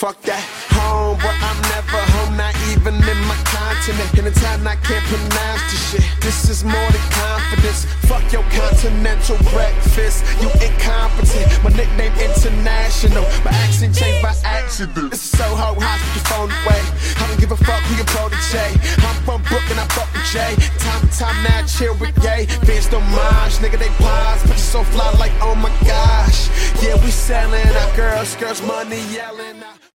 fuck that. Home, but I'm never home, not even in my continent. In a time I can't pronounce this shit. This is more than confidence. Fuck your continental breakfast. You incompetent. My nickname international. My accent changed by accident. This is Soho House, put your phone away. I don't give a fuck who your protege. I'm from Brooklyn, I fuck with Jay. Time to time now, chill with Ye. Vince don't mind, nigga they pause. But you so fly like oh my gosh. Yeah, we selling our girls money yelling.